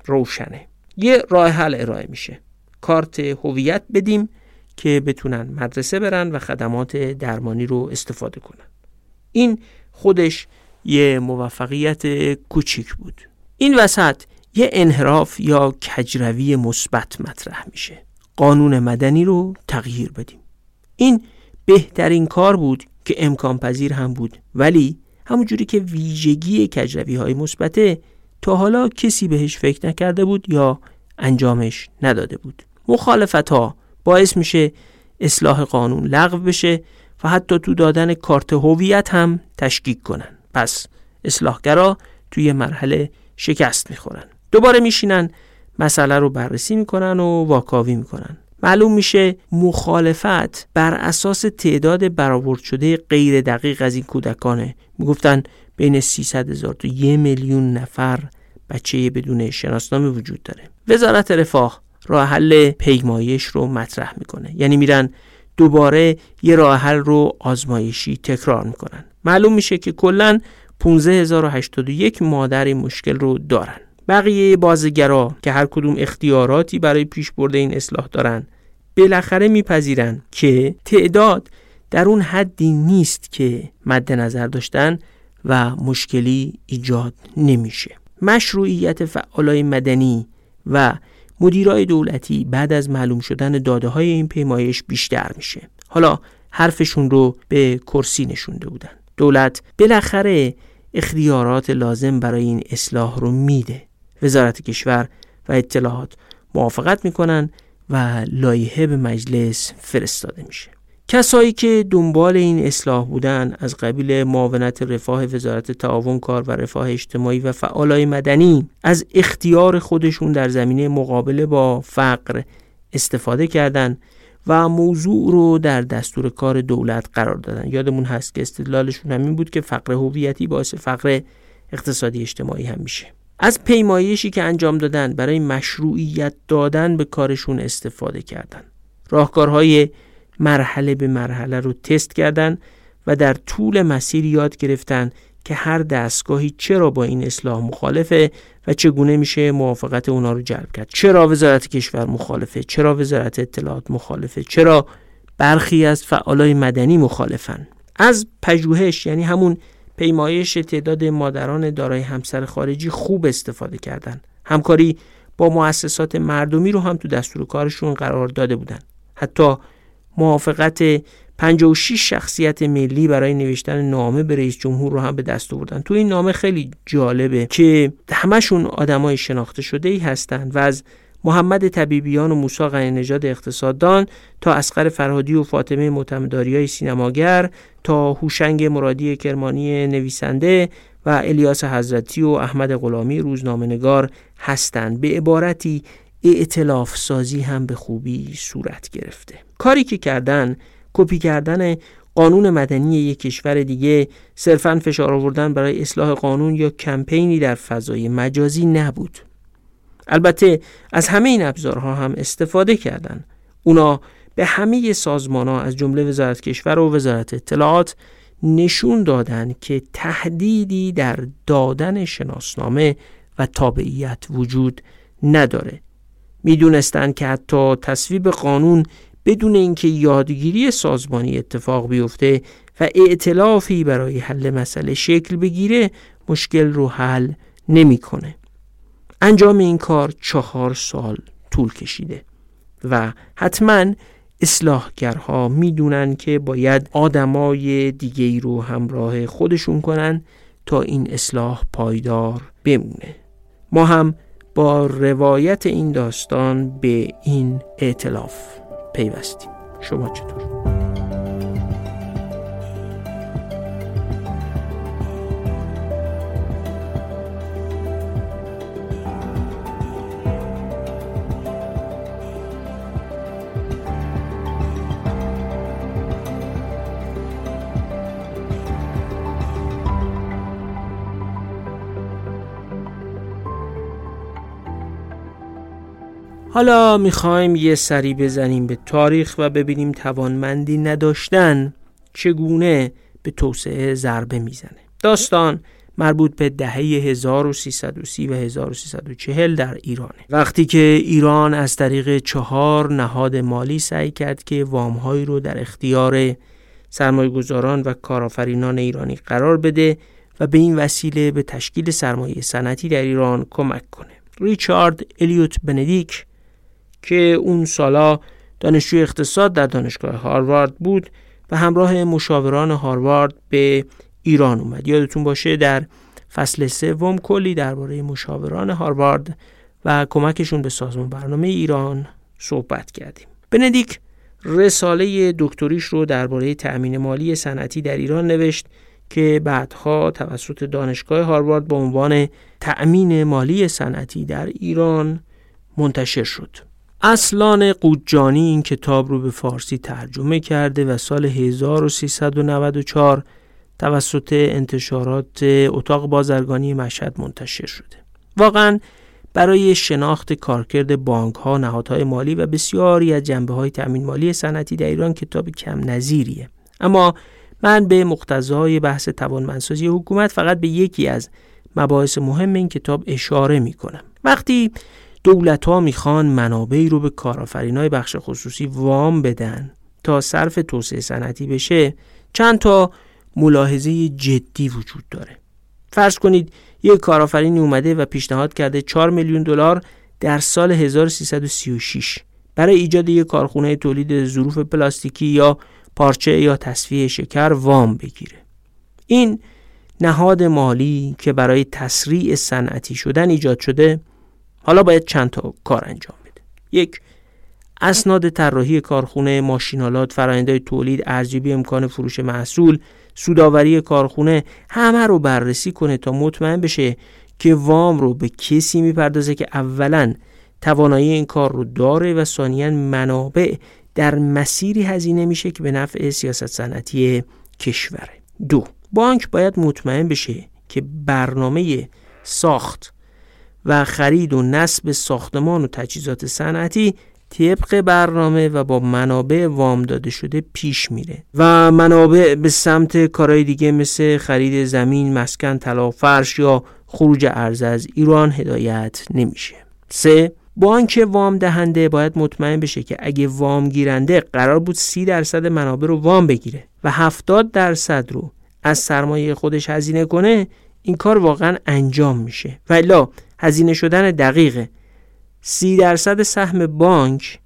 روشنه. یه راه حل ارائه میشه، کارت هویت بدیم که بتونن مدرسه برن و خدمات درمانی رو استفاده کنن. این خودش یه موفقیت کوچیک بود. این وسط یه انحراف یا کجروی مثبت مطرح میشه. قانون مدنی رو تغییر بدیم. این بهترین کار بود که امکان پذیر هم بود، ولی همونجوری که ویژگی کجروی های مثبته تا حالا کسی بهش فکر نکرده بود یا انجامش نداده بود. مخالفت ها باعث میشه اصلاح قانون لغو بشه و حتی تو دادن کارت هویت هم تشکیک کنن. پس اصلاحگرا توی مرحله شکست میخورن. دوباره میشینن مسئله رو بررسی میکنن و واکاوی میکنن. معلوم میشه مخالفت بر اساس تعداد برآورد شده غیر دقیق از این کودکانه. میگفتن بین 300,000 تا 1,000,000 نفر بچه بدون شناسنامه وجود داره. وزارت رفاه راه حل پیمایش رو مطرح میکنه، یعنی میرن دوباره یه راه حل رو آزمایشی تکرار میکنن. معلوم میشه که کلاً 15,081 مادر این مشکل رو دارن. بقیه بازیگرا که هر کدوم اختیاراتی برای پیشبرد این اصلاح دارن بالاخره میپذیرن که تعداد در اون حدی نیست که مد نظر داشتن و مشکلی ایجاد نمیشه. مشروعیت فعالای مدنی و مدیرای دولتی بعد از معلوم شدن داده های این پیمایش بیشتر میشه. حالا حرفشون رو به کرسی نشونده بودن. دولت بالاخره اختیارات لازم برای این اصلاح رو میده. وزارت کشور و اطلاعات موافقت میکنن و لایحه به مجلس فرستاده میشه. کسایی که دنبال این اصلاح بودن از قبیل معاونت رفاه وزارت تعاون کار و رفاه اجتماعی و فعالای مدنی از اختیار خودشون در زمینه مقابله با فقر استفاده کردن و موضوع رو در دستور کار دولت قرار دادن. یادمون هست که استدلالشون همین بود که فقر هویتی باعث فقر اقتصادی اجتماعی هم میشه. از پیمایشی که انجام دادن برای مشروعیت دادن به کارشون استفاده کردن. راهکارهای مرحله به مرحله رو تست کردن و در طول مسیر یاد گرفتن که هر دستگاهی چرا با این اصلاح مخالفه و چگونه میشه موافقت اونا رو جلب کرد. چرا وزارت کشور مخالفه؟ چرا وزارت اطلاعات مخالفه؟ چرا برخی از فعالای مدنی مخالفن؟ از پژوهش، یعنی همون پیمایش تعداد مادران دارای همسر خارجی خوب استفاده کردن. همکاری با مؤسسات مردمی رو هم تو دستور کارشون قرار داده بودن. حتی موافقت 56 شخصیت ملی برای نوشتن نامه به رئیس جمهور رو هم به دست آوردن. تو این نامه خیلی جالبه که همشون آدمای شناخته شده‌ای هستن و از محمد طبیبیان و موسی غنی‌نژاد اقتصاددان تا اصغر فرهادی و فاطمه معتمداریای سینماگر تا هوشنگ مرادی کرمانی نویسنده و الیاس حضرتی و احمد غلامی روزنامه‌نگار هستند. به عبارتی ائتلاف سازی هم به خوبی صورت گرفته. کاری که کردن کپی کردن قانون مدنی یک کشور دیگه، صرفاً فشار آوردن برای اصلاح قانون یا کمپینی در فضای مجازی نبود. البته از همه این ابزارها هم استفاده کردن. اونا به همه سازمان‌ها از جمله وزارت کشور و وزارت اطلاعات نشون دادن که تهدیدی در دادن شناسنامه و تابعیت وجود نداره. میدونستن که حتی تصویب قانون بدون اینکه یادگیری سازمانی اتفاق بیفته و ائتلافی برای حل مسئله شکل بگیره مشکل رو حل نمی‌کنه. انجام این کار 4 سال طول کشیده و حتما اصلاحگرها میدونن که باید آدمای دیگه‌ای رو همراه خودشون کنن تا این اصلاح پایدار بمونه. ما هم با روایت این داستان به این ائتلاف پیوستیم. شما چطور؟ حالا میخوایم یه سری بزنیم به تاریخ و ببینیم توانمندی نداشتن چگونه به توسعه ضربه میزنه. داستان مربوط به دهه 1330 و 1340 در ایرانه. وقتی که ایران از طریق 4 نهاد مالی سعی کرد که وام‌هایی رو در اختیار سرمایه‌گذاران و کارآفرینان ایرانی قرار بده و به این وسیله به تشکیل سرمایه صنعتی در ایران کمک کنه. ریچارد الیوت بندیک که اون سالا دانشجوی اقتصاد در دانشگاه هاروارد بود و همراه مشاوران هاروارد به ایران اومد. یادتون باشه در فصل 3 کلی درباره مشاوران هاروارد و کمکشون به سازمان برنامه ایران صحبت کردیم. بندیک رساله دکتریش رو درباره تأمین مالی صنعتی در ایران نوشت که بعدها توسط دانشگاه هاروارد به عنوان تأمین مالی صنعتی در ایران منتشر شد. اصلان قوجانی این کتاب رو به فارسی ترجمه کرده و سال 1394 توسط انتشارات اتاق بازرگانی مشهد منتشر شده. واقعاً برای شناخت کارکرد بانک‌ها، نهادهای مالی و بسیاری از جنبه‌های تأمین مالی صنعتی در ایران کتاب کم نظیریه. اما من به مقتضای بحث توانمندسازی حکومت فقط به یکی از مباحث مهم این کتاب اشاره می‌کنم. وقتی دولت‌ها میخوان منابعی رو به کارآفرینای بخش خصوصی وام بدن تا صرف توسعه صنعتی بشه، چند تا ملاحظه جدی وجود داره. فرض کنید یک کارآفرینی اومده و پیشنهاد کرده 4 میلیون دلار در سال 1336 برای ایجاد یک کارخونه تولید ظروف پلاستیکی یا پارچه یا تصفیه شکر وام بگیره. این نهاد مالی که برای تسریع صنعتی شدن ایجاد شده حالا باید چند تا کار انجام بده. 1. اسناد طراحی کارخونه، ماشین‌آلات، فرآیندهای تولید، ارزیابی امکان فروش محصول، سودآوری کارخونه، همه رو بررسی کنه تا مطمئن بشه که وام رو به کسی میپردازه که اولاً توانایی این کار رو داره و ثانیاً منابع در مسیری هزینه میشه که به نفع سیاست صنعتی کشوره. 2. بانک باید مطمئن بشه که برنامه ساخت و خرید و نصب ساختمان و تجهیزات صنعتی طبق برنامه و با منابع وام داده شده پیش میره و منابع به سمت کارهای دیگه مثل خرید زمین، مسکن، طلا، فرش یا خروج ارز از ایران هدایت نمیشه. 3. بانک وام دهنده باید مطمئن بشه که اگه وام گیرنده قرار بود 30% منابع رو وام بگیره و 70% رو از سرمایه خودش هزینه کنه، این کار واقعا انجام میشه. ولی هزینه شدن دقیقه 30% سهم بانک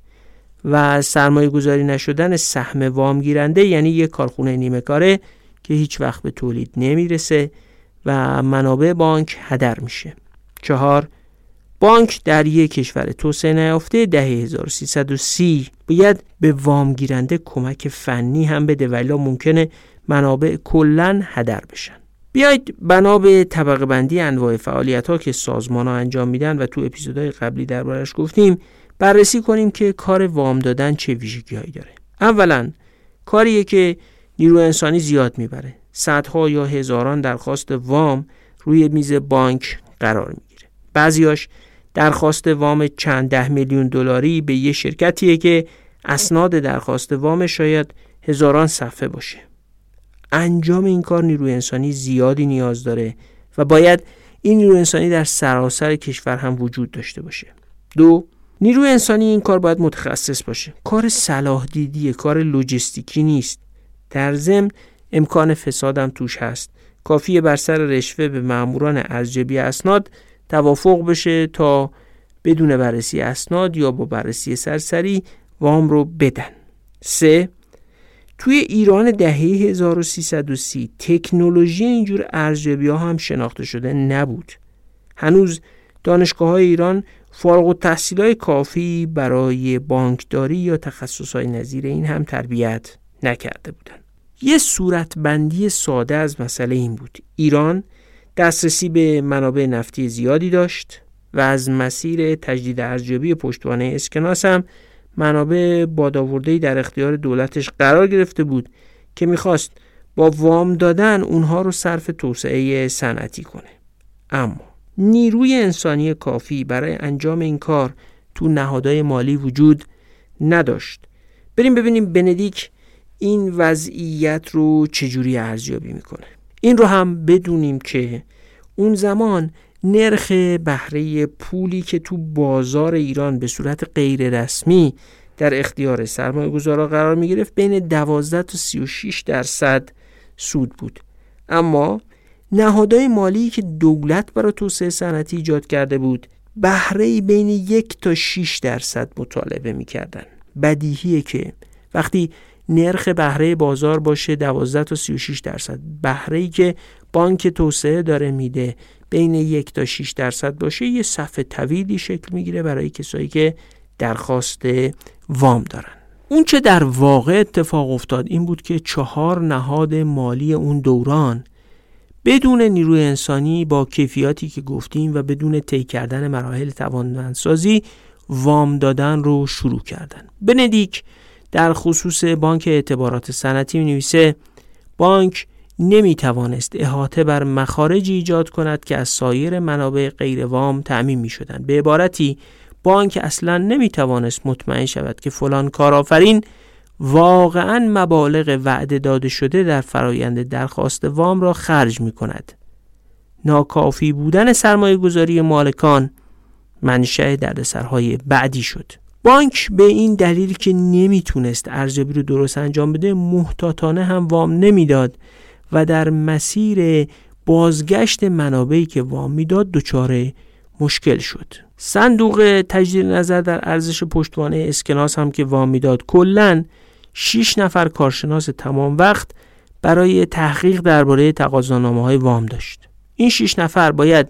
و سرمایه گذاری نشدن سهم وام گیرنده یعنی یک کارخونه نیمه کاره که هیچ وقت به تولید نمیرسه و منابع بانک هدر میشه. 4. بانک در یک کشور توسعه نیافته دهه 1330 باید به وام گیرنده کمک فنی هم بده ولی ممکنه منابع کلاً هدر بشن. بیایید بنا به طبقه بندی انواع فعالیت‌ها که سازمان‌ها انجام میدن و تو اپیزودهای قبلی دربارش گفتیم بررسی کنیم که کار وام دادن چه ویژگی‌هایی داره. اولاً کاریه که نیرو انسانی زیاد میبره. صدها یا هزاران درخواست وام روی میز بانک قرار میگیره. بعضیاش درخواست وام چند 10 میلیون دلاری به یه شرکتیه که اسناد درخواست وام شاید هزاران صفحه باشه. انجام این کار نیروی انسانی زیادی نیاز داره و باید این نیروی انسانی در سراسر کشور هم وجود داشته باشه. 2. نیروی انسانی این کار باید متخصص باشه. کار صلاح دیدیه، کار لوجستیکی نیست. در ضمن امکان فساد هم توش هست. کافیه بر سر رشوه به ماموران ارزیابی اسناد توافق بشه تا بدون بررسی اسناد یا با بررسی سرسری وام رو بدن. 3. توی ایران دهه 1330 تکنولوژی اینجور ارزیابی‌ها هم شناخته شده نبود. هنوز دانشگاه‌های ایران فارغ التحصیلای کافی برای بانکداری یا تخصص‌های نظیر این هم تربیت نکرده بودن. یه صورتبندی ساده از مسئله این بود: ایران دسترسی به منابع نفتی زیادی داشت و از مسیر تجدید ارزیابی پشتوانه اسکناس هم منابع بادآورده‌ای در اختیار دولتش قرار گرفته بود که میخواست با وام دادن اونها رو صرف توسعه صنعتی کنه. اما نیروی انسانی کافی برای انجام این کار تو نهادهای مالی وجود نداشت. بریم ببینیم بندیک این وضعیت رو چجوری ارزیابی میکنه. این رو هم بدونیم که اون زمان نرخ بهره پولی که تو بازار ایران به صورت غیر رسمی در اختیار سرمایه‌گذارا قرار می‌گرفت بین 12 تا 36% سود بود. اما نهادهای مالی که دولت برای توسعه صنعتی ایجاد کرده بود بهره‌ای بین 1 تا 6% مطالبه می‌کردن. بدیهیه که وقتی نرخ بهره بازار باشه 12 تا 36%، بهره‌ای که بانک توسعه داره میده بین 1 تا 6% باشه، یه صف طویلی شکل میگیره برای کسایی که درخواست وام دارن. اون چه در واقع اتفاق افتاد این بود که 4 نهاد مالی اون دوران بدون نیروی انسانی با کیفیاتی که گفتیم و بدون طی کردن مراحل توانمندسازی وام دادن رو شروع کردن. بندیک در خصوص بانک اعتبارات صنعتی می‌نویسه بانک نمی‌توانست احاطه بر مخارجی ایجاد کند که از سایر منابع غیر وام تأمین می‌شدند. به عبارتی بانک اصلاً نمی‌توانست مطمئن شود که فلان کارآفرین واقعاً مبالغ وعده داده شده در فرایند درخواست وام را خرج می‌کند. ناکافی بودن سرمایه‌گذاری مالکان منشأ دردسرهای بعدی شد. بانک به این دلیل که نمیتونست ارزیابی رو درست انجام بده محتاطانه هم وام نمیداد و در مسیر بازگشت منابعی که وام میداد دچار مشکل شد. صندوق تجدید نظر در ارزش پشتوانه اسکناس هم که وام میداد کلاً 6 نفر کارشناس تمام وقت برای تحقیق درباره تقاضانامه‌های وام داشت. این 6 نفر باید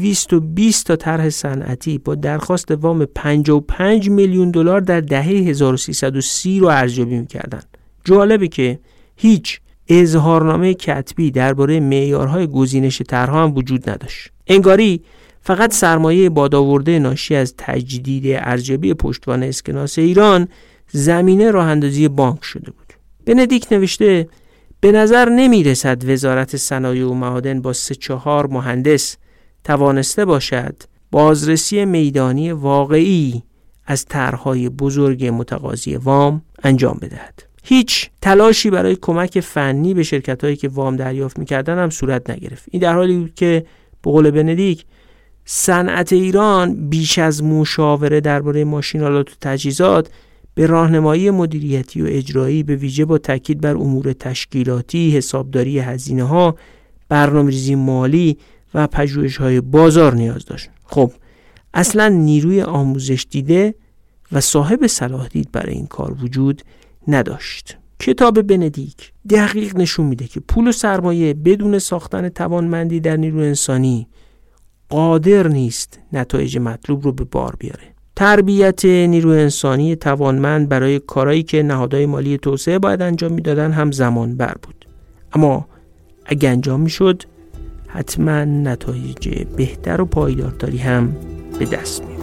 220 تا طرح صنعتی با درخواست وام 55 میلیون دلار در دهه 1330 رو ارزیابی می‌کردن. جالبه که هیچ اظهارنامه کتبی درباره معیارهای گزینش طرح‌ها هم وجود نداشت. انگاری فقط سرمایه بادآورده ناشی از تجدید ارزیابی پشتوانه اسکناس ایران زمینه راه‌اندازی بانک شده بود. بندیک نوشته به نظر نمی رسد وزارت صنایع و معادن با 3-4 مهندس توانسته باشد بازرسی میدانی واقعی از طرح‌های بزرگ متقاضی وام انجام بدهد. هیچ تلاشی برای کمک فنی به شرکت‌هایی که وام دریافت می‌کردن هم صورت نگرفت. این در حالی بود که به قول بندیک صنعت ایران بیش از مشاوره درباره ماشین‌آلات و تجهیزات به راهنمایی مدیریتی و اجرایی به ویژه با تاکید بر امور تشکیلاتی، حسابداری هزینه‌ها، برنامه‌ریزی مالی و پژوهش‌های بازار نیاز داشت. خب اصلا نیروی آموزش دیده و صاحب صلاح دید برای این کار وجود نداشت. کتاب بندیک دقیق نشون میده که پول و سرمایه بدون ساختن توانمندی در نیروی انسانی قادر نیست نتایج مطلوب رو به بار بیاره. تربیت نیروی انسانی توانمند برای کارهایی که نهادهای مالی توسعه باید انجام میدادن هم زمان بر بود. اما اگه انجام میشد حتما نتایج بهتر و پایدارتری هم به دست می‌آمد.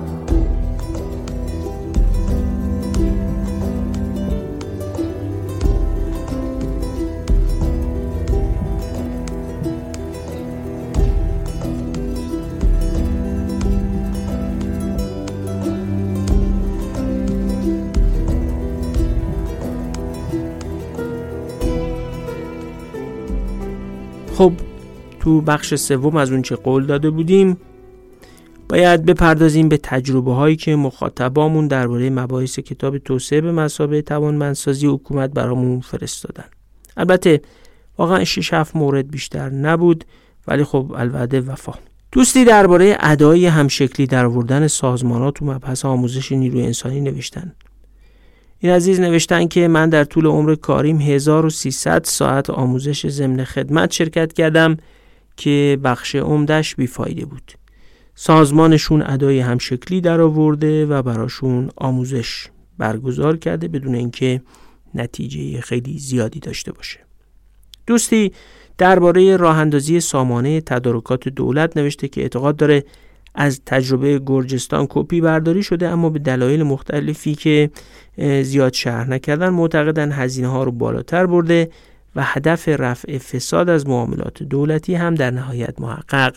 خب تو بخش سوم از اون چه قول داده بودیم باید بپردازیم به تجربه هایی که مخاطبامون درباره مباحث کتاب توسعه به مثابه توانمندسازی حکومت برامون فرستادن. البته واقعا 6-7 مورد بیشتر نبود، ولی خب الوعده وفا. دوستی درباره ادای همشکلی در آوردن سازمانات تو مبحث آموزش نیروی انسانی نوشتن. این عزیز نوشتن که من در طول عمر کاریم 1300 ساعت آموزش ضمن خدمت شرکت کردم که بخش عمدش بیفایده بود. سازمانشون ادای همشکلی در آورده و براشون آموزش برگزار کرده بدون اینکه نتیجه خیلی زیادی داشته باشه. دوستی درباره راه اندازی سامانه تدارکات دولت نوشته که اعتقاد داره از تجربه گرجستان کپی برداری شده، اما به دلایل مختلفی که زیاد شرح نکردن معتقدن هزینه ها رو بالاتر برده و هدف رفع فساد از معاملات دولتی هم در نهایت محقق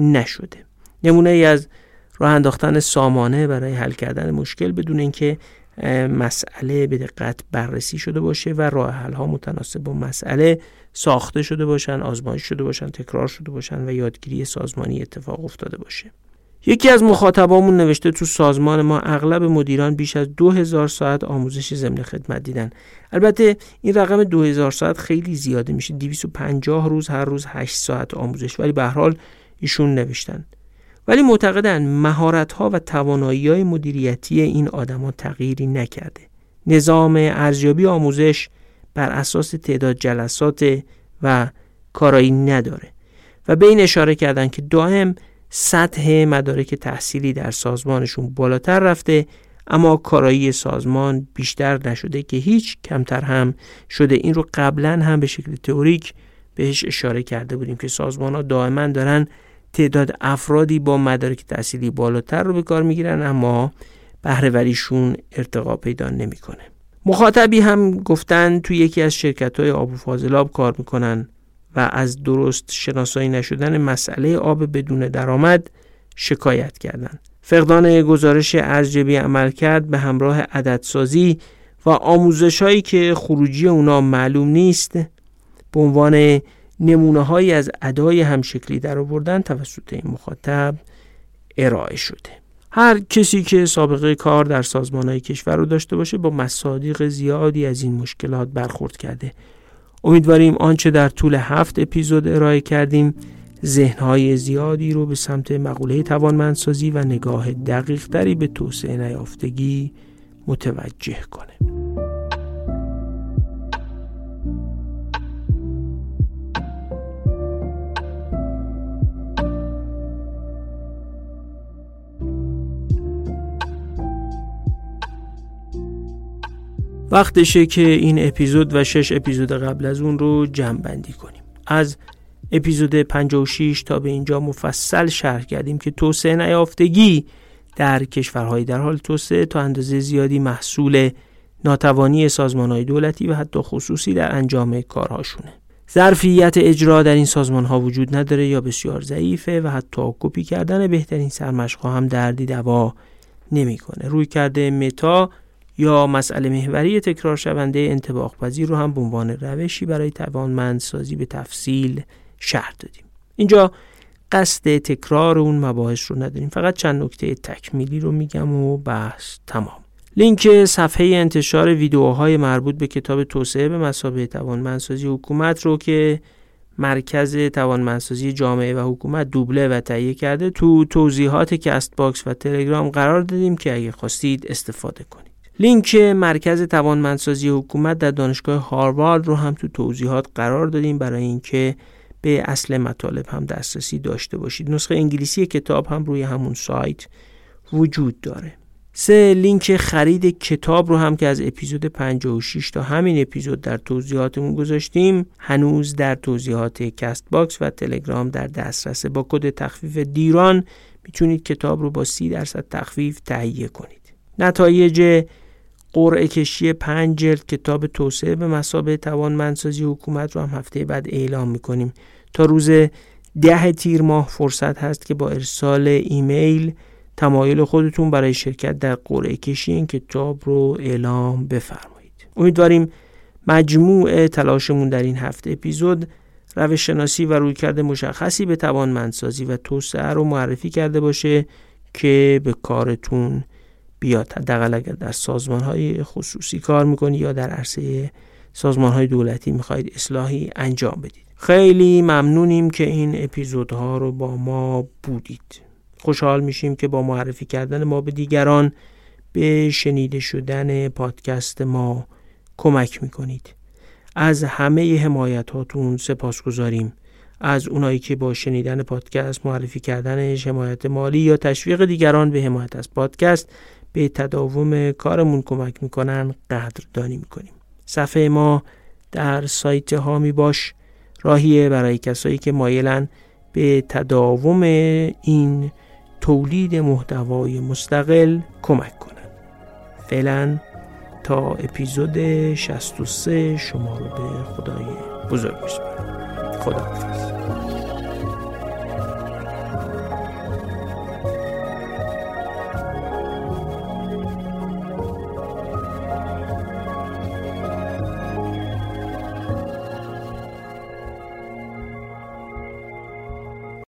نشده. نمونه ای از راه انداختن سامانه برای حل کردن مشکل بدون اینکه مسئله به دقت بررسی شده باشه و راه حل ها متناسب با مسئله ساخته شده باشن، آزمایش شده باشن، تکرار شده باشن و یادگیری سازمانی اتفاق افتاده باشه. یکی از مخاطبامون نوشته تو سازمان ما اغلب مدیران بیش از 2000 ساعت آموزش ضمن خدمت دیدن. البته این رقم 2000 ساعت خیلی زیاده میشه، 250 روز هر روز 8 ساعت آموزش، ولی به هر حال ایشون نوشتن. ولی معتقدن مهارت‌ها و توانایی‌های مدیریتی این آدم‌ها تغییری نکرده. نظام ارزیابی آموزش بر اساس تعداد جلسات و کارایی نداره و به این اشاره کردن که دائم سطح مدارک تحصیلی در سازمانشون بالاتر رفته اما کارایی سازمان بیشتر نشده که هیچ، کمتر هم شده. این رو قبلا هم به شکل تئوریک بهش اشاره کرده بودیم که سازمان‌ها دائما دارن تعداد افرادی با مدارک تحصیلی بالاتر رو به کار میگیرن اما بهره‌وریشون ارتقا پیدا نمیکنه. مخاطبی هم گفتن توی یکی از شرکت‌های آب و فاضلاب کار میکنن و از درست شناسایی نشدن مسئله آب بدون درآمد شکایت کردن. فقدان گزارش ارزیابی عملکرد به همراه عددسازی و آموزش‌هایی که خروجی اونا معلوم نیست به عنوان نمونه‌هایی از ادای همشکلی در آوردن توسط این مخاطب ارائه شده. هر کسی که سابقه کار در سازمان‌های کشور رو داشته باشه با مصادیق زیادی از این مشکلات برخورد کرده. امیدواریم آنچه در طول 7 اپیزود ارائه کردیم ذهن‌های زیادی رو به سمت مقوله توانمندسازی و نگاه دقیق‌تری به توسعه نیافتگی متوجه کنه. وقتشه که این اپیزود و 6 اپیزود قبل از اون رو جمع بندی کنیم. از اپیزود 56 تا به اینجا مفصل شرح کردیم که توسعه نیافتگی در کشورهای در حال توسعه تا اندازه زیادی محصول ناتوانی سازمان‌های دولتی و حتی خصوصی در انجام کارهاشونه. ظرفیت اجرا در این سازمان‌ها وجود نداره یا بسیار ضعیفه و حتی کپی کردن بهترین سرمشق‌ها هم دردی دوا نمی‌کنه. رویکرد متا یا مسئله محوری تکرار شونده انطباق پذیر رو هم به عنوان روشی برای توانمندسازی به تفصیل شرح دادیم. اینجا قصد تکرار اون مباحث رو نداریم، فقط چند نکته تکمیلی رو میگم و بحث تمام. لینک صفحه انتشار ویدیوهای مربوط به کتاب توسعه به مثابه توانمندسازی حکومت رو که مرکز توانمندسازی جامعه و حکومت دوبله و تهیه کرده تو توضیحات کست باکس و تلگرام قرار دادیم که اگه خواستید استفاده کنید. لینک مرکز توانمندسازی حکومت در دانشگاه هاروارد رو هم تو توضیحات قرار دادیم برای اینکه به اصل مطالب هم دسترسی داشته باشید. نسخه انگلیسی کتاب هم روی همون سایت وجود داره. 3 لینک خرید کتاب رو هم که از اپیزود 56 تا همین اپیزود در توضیحاتمون گذاشتیم هنوز در توضیحات کست باکس و تلگرام در دسترسه. با کد تخفیف دیران میتونید کتاب رو با 30% تخفیف تهیه کنید. نتایج قرعه کشی 5 جلد کتاب توسعه به مثابه توانمندسازی حکومت رو هم هفته بعد اعلام میکنیم. تا روز 10 تیر ماه فرصت هست که با ارسال ایمیل تمایل خودتون برای شرکت در قرعه کشی این کتاب رو اعلام بفرمایید. امیدواریم مجموع تلاشمون در این 7 اپیزود روش شناسی و رویکرد مشخصی به توانمندسازی و توسعه رو معرفی کرده باشه که به کارتون بیاد. حداقل اگر در سازمان‌های خصوصی کار می‌کنید یا در عرصه سازمان‌های دولتی می‌خواید اصلاحی انجام بدید. خیلی ممنونیم که این اپیزودها رو با ما بودید. خوشحال میشیم که با معرفی کردن ما به دیگران به شنیده شدن پادکست ما کمک می‌کنید. از همه حمایتاتون سپاسگزاریم. از اونایی که با شنیدن پادکست، معرفی کردنش، حمایت مالی یا تشویق دیگران به حمایت از پادکست به تداوم کارمون کمک میکنن قدردانی میکنیم. صفحه ما در سایت هامی باش راهیه برای کسایی که مایلن به تداوم این تولید محتوای مستقل کمک کنن. فعلا تا اپیزود 63 شما رو به خدای بزرگ میسپارم. خدا